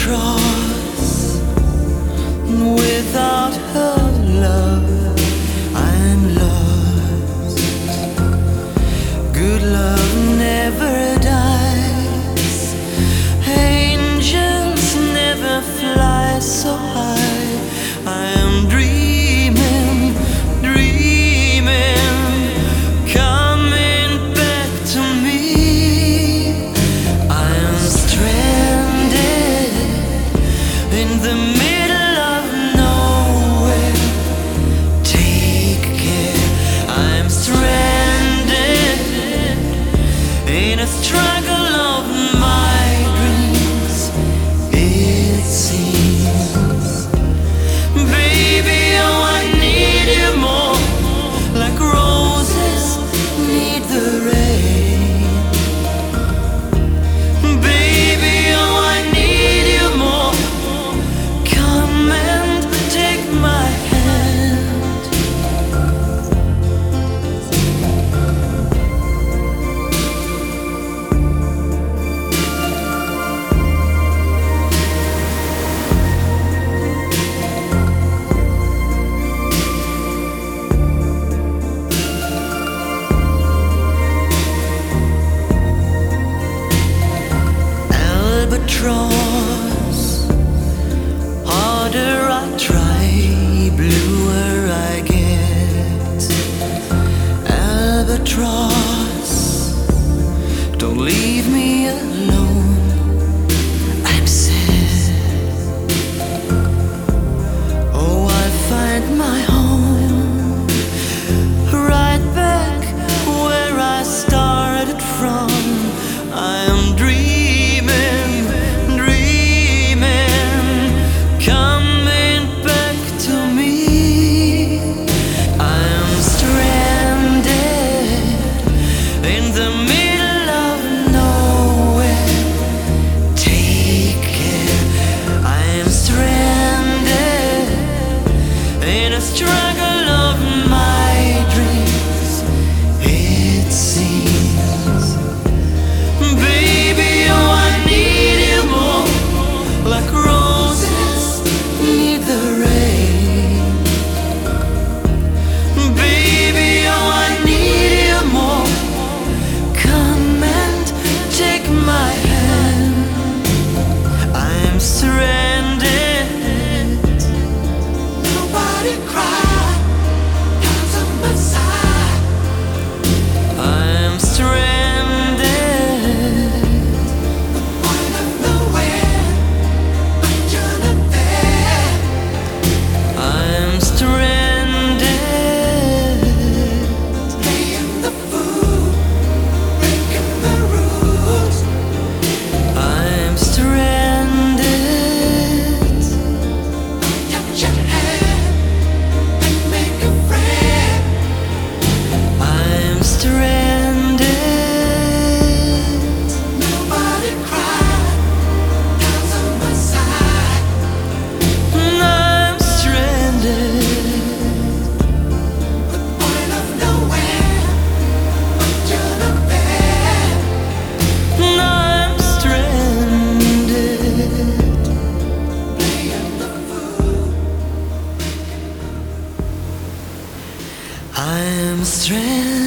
albatross. Without her love, I'm lost. Good love never dies. Angels never fly so high. I am dreaming, dreaming, coming back to me. I am stranded in the middle of nowhere. Take care. I'm stranded in a struggle of my dreams, it seems. Baby, oh, I need you more, like roses need the rain. Baby, oh, I need you more. Come and take my hand. Albatross, harder I try, bluer I get. Albatross, don't leave me alone. I'm sad. Oh, I find my home right back where I started from. I am dreaming, dreaming, coming back to me. I am stranded in the middle of nowhere. Take care. I am stranded in a struggle of my dreams, it seems. Baby, oh, I need you more, like roses need the rain. Baby, oh, I need you more. Come and take my hand. I'm stranded. Nobody cry, 'cause of my side. I'm stranded. Point of nowhere, but you're not there. I'm stranded. Playing the fool, breaking the rules. I'm stranded. Touch your hand and make a friend. I'm stranded. Nobody cry, 'cause of my side. I'm stranded. The point of nowhere, but you're not there. I'm stranded. Playing the fool. I'm stranded.